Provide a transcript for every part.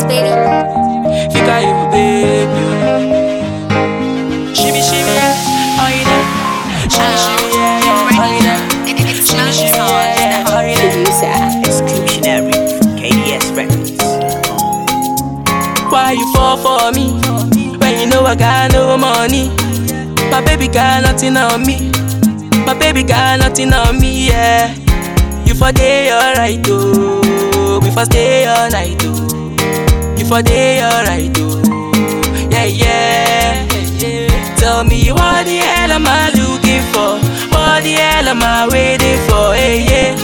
baby. Fika you, baby. Shimmy, shimmy, yeah, oh, you know. Shimmy, shimmy, yeah, yeah, oh, you know. It's Shimmy, shimmy, yeah, yeah, oh, you know. producer. Exclusionary KDS Records. Why you fall for me when you know I got no money? My baby got nothing on me. My baby got nothing on me, yeah. You for day alright, oh. We for stay all night, oh. You for day alright, oh. Yeah, yeah, yeah. Tell me what the hell am I looking for? What the hell am I waiting for? Hey, yeah.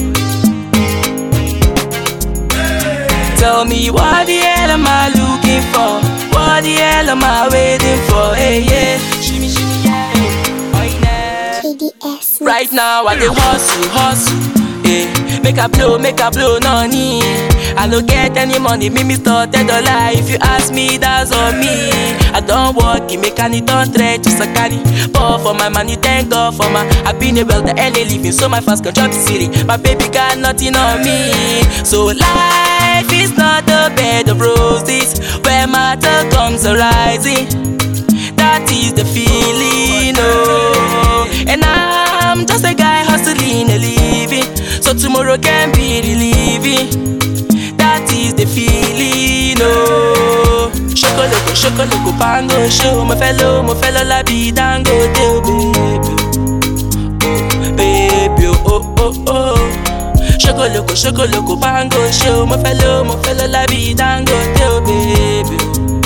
Tell me what the hell am I looking for? What the hell am I waiting for? Hey, yeah. Shimmy, shimmy, yeah. Oh, yeah. KDS. Right now I dey hustle, yeah. Make a blow, no need. I don't get any money, make me start $10. If you ask me, that's on me. I don't work, it make any don't trade, just a carry. Pour for my money, thank God for my. I've been able to LA living, so my fast can drop the city. My baby got nothing on me, so life is not a bed of roses where matter comes arising. That is the feeling, oh. And I'm just a guy hustling a living, so tomorrow can be relieving. That is the feeling, oh. Chocolate, bango show. My fellow la be dango, baby. Oh, baby, oh, oh, oh. Chocolate, bango show. My fellow la be dango, baby.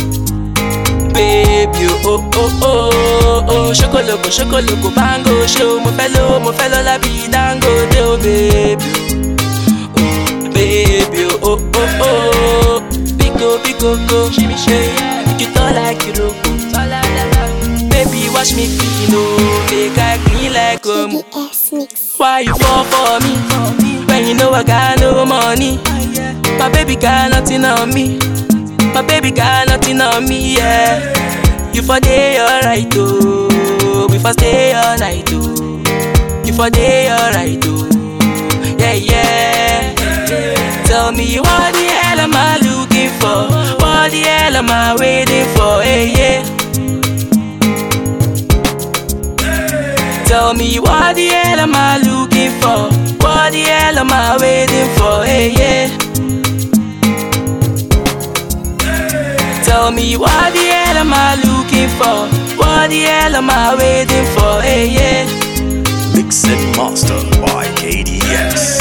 Baby, oh, oh, oh, oh. Chocolate, bango show. My fellow la be dango, baby. Oh, baby, oh, oh, oh. Pico, go, shimmy, shimmy, yeah. Make you talk like you do. Baby, watch me feel, oh. Make I clean like KDS mix. Why you fall for me when you know I got no money? My baby got nothing on me. My baby got nothing on me, yeah. You for day alright, oh. We for stay all night, oh. You for day alright, oh. Yeah, yeah. Tell me what the hell am I looking for? What the hell am I waiting for? Hey, yeah. Tell me what the hell am I looking for? What the hell am I waiting for? Hey, yeah. Tell me what the hell am I looking for? What the hell am I waiting for? Hey, yeah. Mix and master by KDS.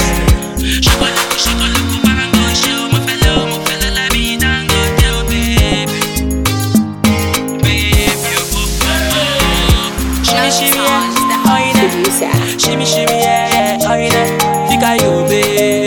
Producer. Shimmy, shimmy, yeah, yeah, oh, you know. Fika you, baby.